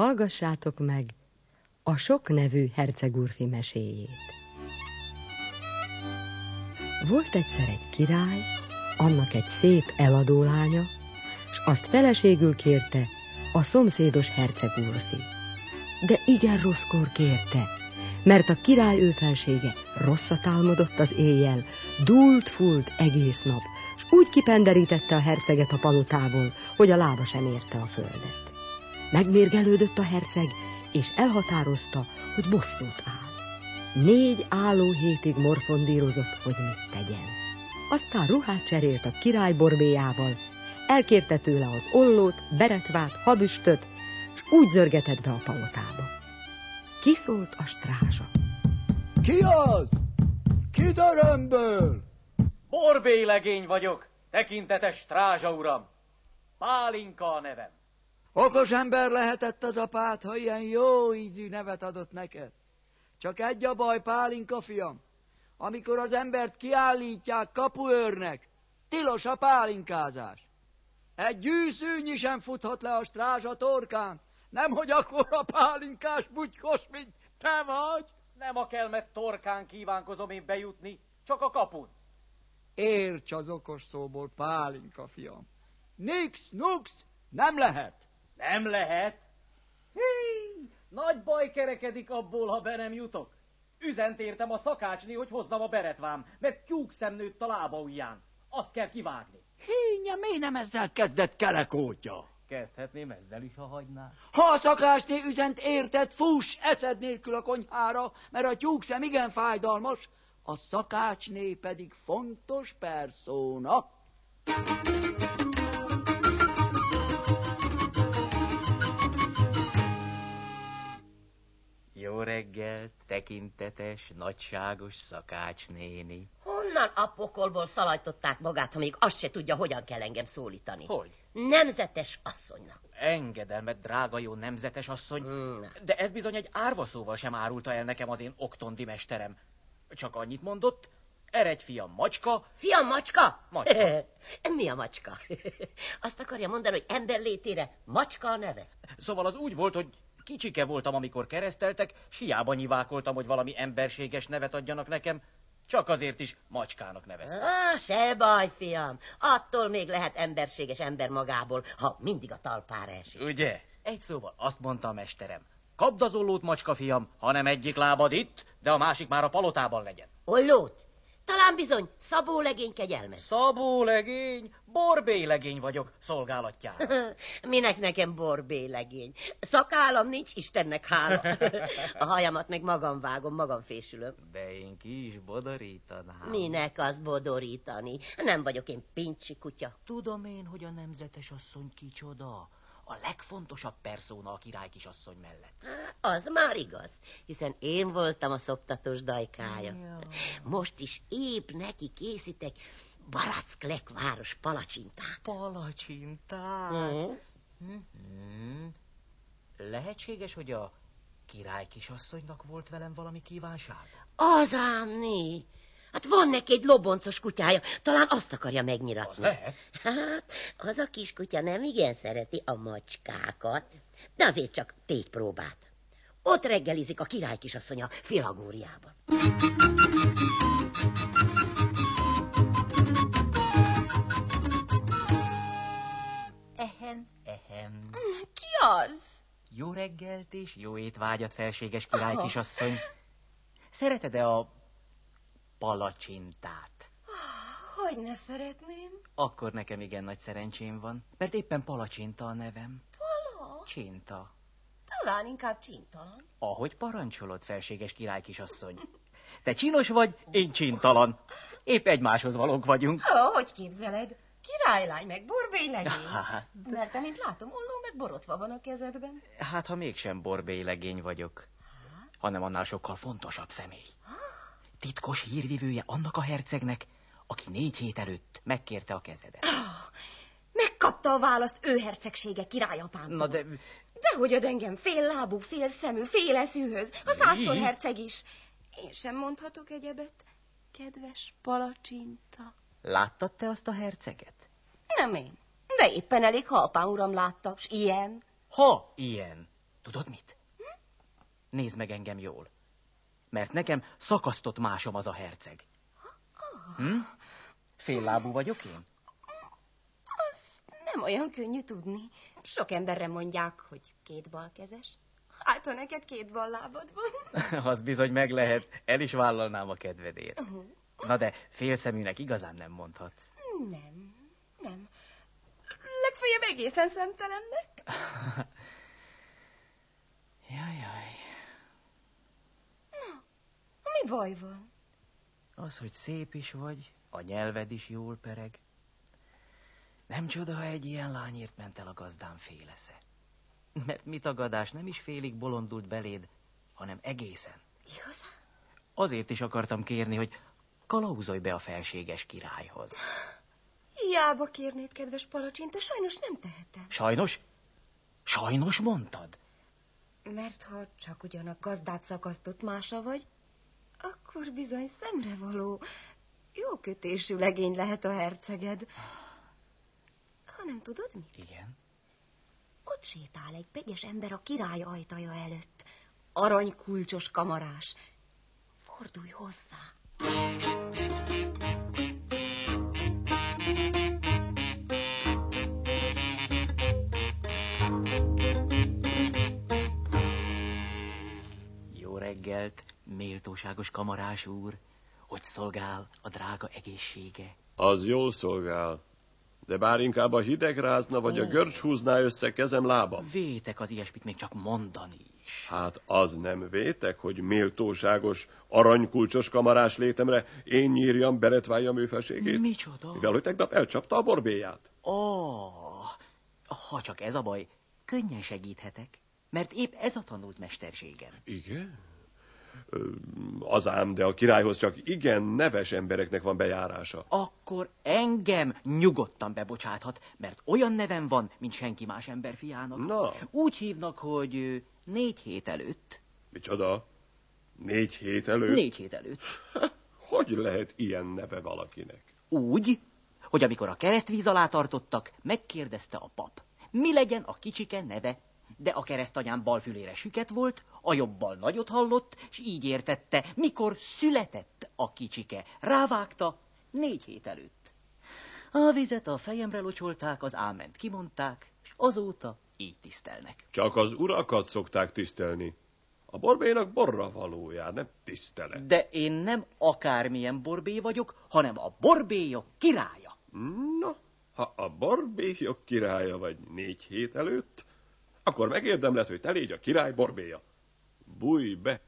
hallgassátok meg a Sok nevű hercegúrfi meséjét. Volt egyszer egy király, annak egy szép eladó lánya, s azt feleségül kérte a szomszédos hercegúrfi. De igen rosszkor kérte, mert a király ő felsége rosszat álmodott az éjjel, dúlt-fúlt egész nap, s úgy kipenderítette a herceget a palotából, hogy a lába sem érte a földet. Megmérgelődött a herceg, és elhatározta, hogy bosszút áll. 4 álló hétig morfondírozott, hogy mit tegyen. Aztán ruhát cserélt a király borbéjával, elkérte tőle az ollót, beretvát, habüstöt, s úgy zörgetett be a palotába. Kiszólt a strázsa. Ki az? Ki teremből? Borbélylegény vagyok, tekintetes strázsa uram. Pálinka a nevem. Okos ember lehetett az apád, ha ilyen jó ízű nevet adott neked. Csak egy a baj, Pálinka fiam. Amikor az embert kiállítják kapuőrnek, tilos a pálinkázás. Egy gyűszűnyi sem futhat le a strázsa torkán, nemhogy akkor a pálinkás bugykos, mint te vagy. Nem a kelmet torkán kívánkozom én bejutni, csak a kapun. Érts az okos szóból, Pálinka fiam. Nix, nux, nem lehet. Nem lehet? Hí, nagy baj kerekedik abból, ha be nem jutok. Üzent értem a szakácsné, hogy hozzam a beretvám, mert tyúkszem nőtt a lába ujján. Azt kell kivágni. Hínye, miért nem ezzel kezdett kerekótya? Kezdhetném ezzel is, ha hagyná. Ha a szakácsné üzent érted, fuss eszed nélkül a konyhára, mert a tyúkszem igen fájdalmas, a szakácsné pedig fontos perszóna. Jó reggel, tekintetes, nagyságos szakácsnéni. Honnan a pokolból szalajtották magát, ha még azt se tudja, hogyan kell engem szólítani? Hogy? Nemzetes asszonynak. Engedelmet, drága jó nemzetes asszony, de ez bizony egy árvaszóval sem árulta el nekem az én oktondi mesterem. Csak annyit mondott, eredj fiam macska. Fiam macska? Macska. Mi a macska? Azt akarja mondani, hogy ember létére macska a neve? Szóval az úgy volt, hogy kicsike voltam, amikor kereszteltek, s hiába nyivákoltam, hogy valami emberséges nevet adjanak nekem, csak azért is macskának neveztem. Se baj, fiam. Attól még lehet emberséges ember magából, ha mindig a talpára esik. Ugye? Egy szóval azt mondta a mesterem. Kapd az ollót, macska fiam, hanem egyik lábad itt, de a másik már a palotában legyen. Ollót? Talán bizony Szabólegény kegyelmes. Szabólegény? Borbélylegény vagyok szolgálatjára. Minek nekem borbélylegény? Szakállam nincs, Istennek hála. A hajamat meg magam vágom, magam fésülöm. De én ki is bodorítanám. Minek azt bodorítani? Nem vagyok én pincsi kutya. Tudom én, hogy a nemzetes asszony kicsoda. A legfontosabb perszóna a király kisasszony mellett. Az már igaz, hiszen én voltam a szoptatós dajkája. Ja. Most is épp neki készítek Barack-Lek város palacsintát. Palacsintát? Lehetséges, hogy a király kisasszonynak volt velem valami kívánsága? Az ámné! Hát van neki egy loboncos kutyája, talán azt akarja megnyiratni. Az lehet. Hát, az a kis kutya nem igen szereti a macskákat, de azért csak tégy próbát. Ott reggelizik a király kisasszonya Filagóriában. Ehem. Ki az? Jó reggelt és jó étvágyat, felséges király kisasszony. Szereted-e a palacsintát? Hogy ne szeretném? Akkor nekem igen nagy szerencsém van, mert éppen palacsinta a nevem. Pala? Csinta. Talán inkább csintalan. Ahogy parancsolod, felséges király kisasszony. Te csinos vagy, én csintalan. Épp egymáshoz valók vagyunk. Hogy képzeled? Királylány meg borbélylegény. Mert amint látom, olló meg borotva van a kezedben. Hát, ha mégsem borbélylegény vagyok, hanem annál sokkal fontosabb személy. Titkos hírvivője annak a hercegnek, aki 4 hét előtt megkérte a kezedet. Megkapta a választ ő hercegsége királyapámtól. Na de... Dehogy ad engem fél lábú, fél szemű, fél eszűhöz, a 100-szor herceg is. Én sem mondhatok egyebet, kedves palacsinta. Láttad te azt a herceget? Nem én, de éppen elég, ha apám uram látta, s ilyen. Ha ilyen. Tudod mit? Nézd meg engem jól. Mert nekem szakasztott másom az a herceg. Féllábú vagyok én? Az nem olyan könnyű tudni. Sok emberre mondják, hogy kétbalkezes. Hát, ha neked két ballábad van. Az bizony meg lehet, el is vállalnám a kedvedért. Na de félszeműnek igazán nem mondhatsz. Nem. Legfeljebb egészen szemtelennek. Jaj. Mi baj van? Az, hogy szép is vagy, a nyelved is jól pereg. Nem csoda, ha egy ilyen lányért ment el a gazdám félesze. Mert mi tagadás nem is félig bolondult beléd, hanem egészen. Igazán? Azért is akartam kérni, hogy kalauzolj be a felséges királyhoz. Hiába kérnéd, kedves palacsinta, sajnos nem tehetem. Sajnos? Sajnos mondtad? Mert ha csak ugyan a gazdát szakasztott mása vagy, akkor bizony szemrevaló, jó kötésű legény lehet a herceged. Ha nem tudod mit? Igen. Ott sétál egy begyes ember a király ajtaja előtt. Aranykulcsos kamarás. Fordulj hozzá. Jó reggelt, méltóságos kamarás úr. Hogy szolgál a drága egészsége? Az jól szolgál. De bár inkább a hideg rázna, vagy a görcs húzná össze kezem lábam. Vétek az ilyesmit még csak mondani is. Hát az nem vétek, hogy méltóságos, aranykulcsos kamarás létemre én nyírjam, beretváljam ő felségét? Micsoda? Mivel hogy tegnap elcsapta a borbélyát. Ha csak ez a baj, könnyen segíthetek, mert épp ez a tanult mesterségem. Igen? Az ám, de a királyhoz csak igen neves embereknek van bejárása. Akkor engem nyugodtan bebocsáthat, mert olyan nevem van, mint senki más emberfiának. Na. Úgy hívnak, hogy 4 hét előtt. Micsoda? 4 hét előtt? 4 hét előtt. Hogy lehet ilyen neve valakinek? Úgy, hogy amikor a keresztvíz alá tartottak, megkérdezte a pap, mi legyen a kicsike neve, de a keresztanyám bal fülére süket volt, a jobbal nagyot hallott, és így értette, mikor született a kicsike. Rávágta 4 hét előtt. A vizet a fejemre locsolták, az áment kimondták, és azóta így tisztelnek. Csak az urakat szokták tisztelni. A borbélynak borra valójár, nem tisztelet. De én nem akármilyen borbély vagyok, hanem a borbélyok királya. Na, ha a borbélyok királya vagy 4 hét előtt, akkor megérdemled, hogy te légy a király borbélya. Bújj be!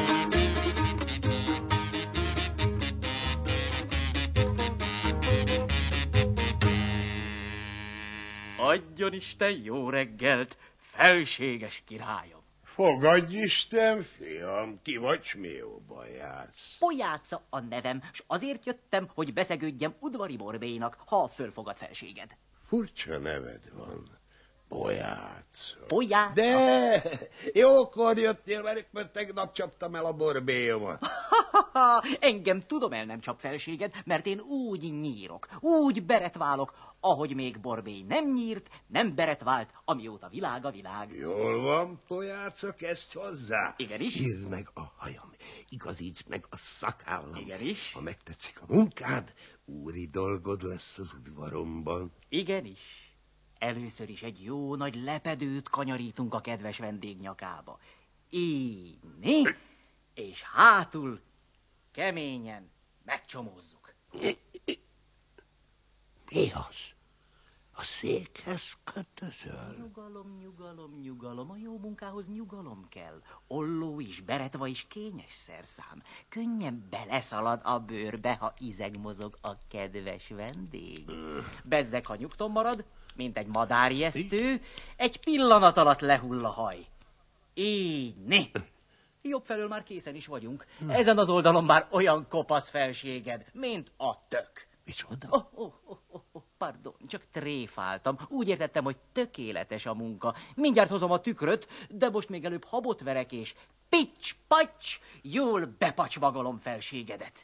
Adjon Isten jó reggelt, felséges királyom! Fogadj Isten, fiam, ki vagy, s mióban jársz? Pojáca a nevem, s azért jöttem, hogy beszegődjem udvari borbélynak, ha fölfogad felséged. Furcsa neved van. Pojáca. Pojáca? De jókor jöttél, mert tegnap csaptam el a borbélyomat. Engem tudom el nem csap felséged, mert én úgy nyírok, úgy beretválok, ahogy még borbély nem nyírt, nem beretvált, amióta világ a világ. Jól van, pojáca, kezdj hozzá. Igenis. Írd meg a hajam, igazítsd meg a szakállam. Igenis. Ha megtetszik a munkád, úri dolgod lesz az udvaromban. Igenis. Először is egy jó nagy lepedőt kanyarítunk a kedves vendég nyakába. Így, és hátul keményen megcsomózzuk. Mi az? A székhez kötözöl? Nyugalom, nyugalom, nyugalom, a jó munkához nyugalom kell. Olló is, beretva is kényes szerszám. Könnyen beleszalad a bőrbe, ha izeg mozog a kedves vendég. Bezzeg, ha nyugton marad, mint egy madárjesztő, egy pillanat alatt lehull a haj. Így, Jobb felől már készen is vagyunk. Ezen az oldalon már olyan kopasz felséged, mint a tök. Micsoda? Pardon, csak tréfáltam. Úgy értettem, hogy tökéletes a munka. Mindjárt hozom a tükröt, de most még előbb habot verek, és pics-pacs, jól bepacsmagolom felségedet.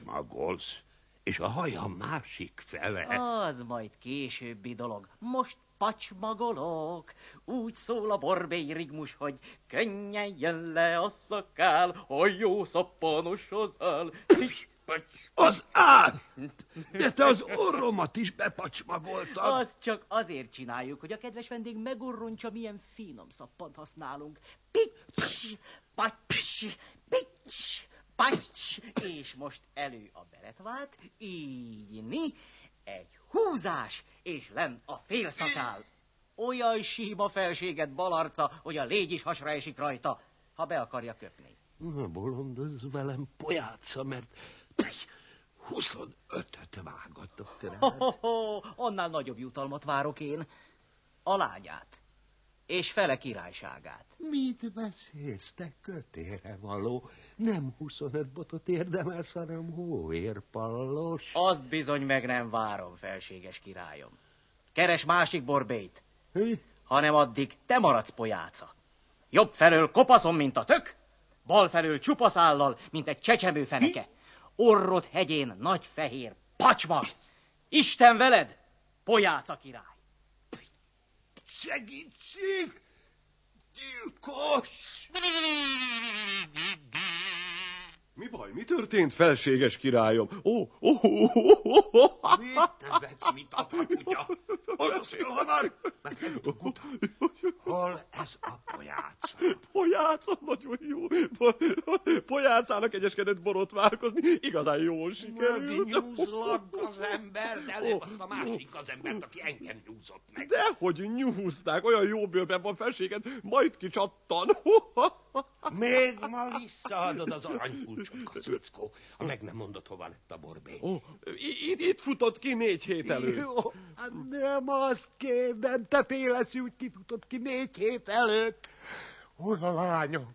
Bepacsmagolsz? És a hajam másik fele? Az majd későbbi dolog. Most pacsmagolok. Úgy szól a borbély rigmus, hogy könnyen jön le a szakál, a jó szappanos az áll. Az áll! De te az orromat is bepacsmagoltad. Azt csak azért csináljuk, hogy a kedves vendég megorrontsa, milyen finom szappant használunk. Pics, pacs, pics, pacs. És most elő a beretvát, így egy húzás, és lenn a félszakál. Olyan sima felséget balarca, hogy a légy is hasra esik rajta, ha be akarja köpni. Na, bolondozz velem, pojáca, mert 25-öt vágatok rád. Annál nagyobb jutalmat várok én. A lányát. És fele királyságát. Mit beszélsz, te kötélre való? Nem 25 botot érdemelsz, hanem hóérpallos. Azt bizony meg nem várom, felséges királyom. Keres másik borbélyt. Hanem addig te maradsz pojáca. Jobb felől kopaszom, mint a tök, bal felől csupaszállal, mint egy csecsemő feneke. Orrod hegyén nagy fehér pacsma. Isten veled, pojáca király. Segítség! Gyilkos! Mi baj, mi történt, felséges királyom? Mit nevetsz, mint apakutya? Oldozz fel hamar! Meghetünk utána. Hol ez a pojáca? Pojáca, nagyon jó. Pojácának egyeskedett borotválkozni, igazán jól sikerült. Megnyúzlak az ember, de nem azt a másik az embert, aki engem nyúzott meg. Dehogy nyúzták, olyan jó bőrben van, felséged, majd kicsattan. Még ma visszaadod az aranykulcsot, kacuckó, ha meg nem mondod, hova lett a borbély. Itt futott ki 4 hét előtt. Jó, hát nem azt kérdem, te félesz, úgy kifutott ki 4 hét előtt. Hol a lányom?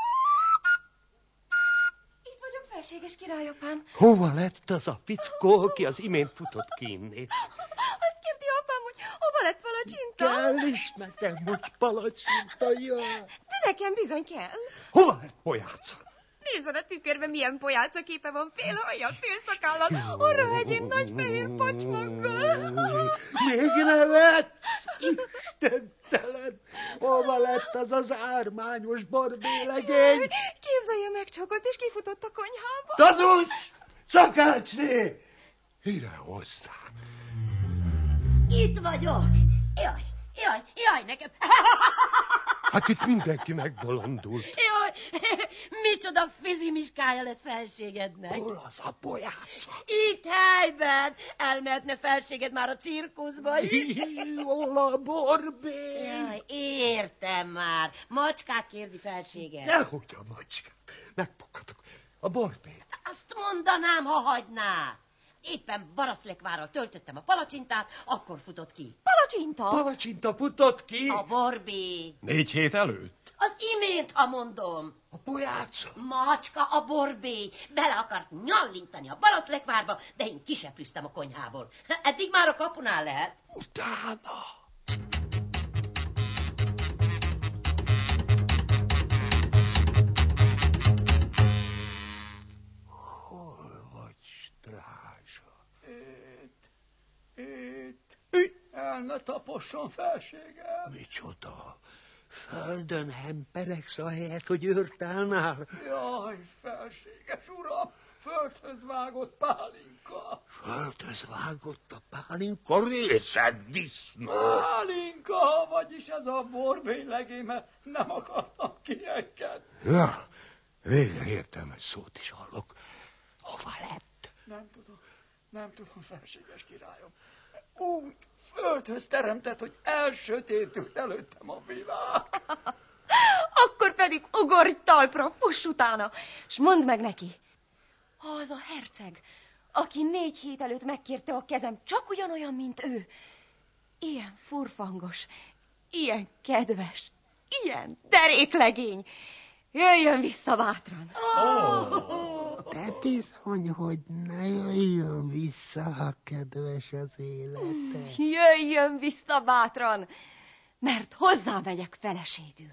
Itt vagyok, felséges királyapám. Hova lett az a fickó, aki az imént futott ki innét? Azt kérdi apám, hogy hova lett palacsinta? Kell is nekem, hogy palacsinta jön. De nekem bizony kell. Hova lett pojáca? Nézzen a tükörben, milyen pojáca képe van, fél hajjal, fél szakállal, orra hegyén nagy fehér pacsmaggal. Még nevetsz? Istentelen! Hova lett az az ármányos borbélegény? Képzelje meg, csakolt, és kifutott a konyhába. Taducs! Szakácsné! Ide hozzám! Itt vagyok. Jaj, nekem. Hát itt mindenki megbolondult. Jaj, micsoda fizimiskája lett felségednek. Hol az a pojáca? Itt helyben. Elmehetne felséged már a cirkuszba is. Hol a borbély? Jaj, értem már. Macskák kérdi felséged. Dehogy a macskák. Megpukadok. A borbély. Azt mondanám, ha hagyná. Éppen Baraszlekvárral töltöttem a palacsintát, akkor futott ki. Palacsinta? Palacsinta futott ki? A borbély. 4 hét előtt? Az imént, ha mondom. A pojáca. Macska, a borbély. Bele akart nyallintani a Baraszlekvárba, de én kiseprűztem a konyhából. Eddig már a kapunál lehet. Utána. Hol vagy, strázsa? Itt. El ne taposson, felségem. Micsoda? Földön hemperegsz ahelyett, hogy őrt állnál? Jaj, felséges uram, földhöz vágott pálinka. Földhöz vágott a pálinka, részed disznó. Pálinka, vagyis ez a borbély legény, mert nem akartam kiengedni. Ja, végre értelmes szót is hallok. Hova lett? Nem tudom, felséges királyom. Úgy földhöz teremtett, hogy elsötétült előttem a világ. Akkor pedig ugorj talpra, fuss utána, s mondd meg neki, ha az a herceg, aki 4 hét előtt megkérte a kezem, csak ugyanolyan, mint ő, ilyen furfangos, ilyen kedves, ilyen deréklegény, jöjjön vissza bátran. De bizony, hogy ne jöjjön vissza, ha kedves az élete. Jöjjön vissza bátran, mert hozzá megyek feleségül.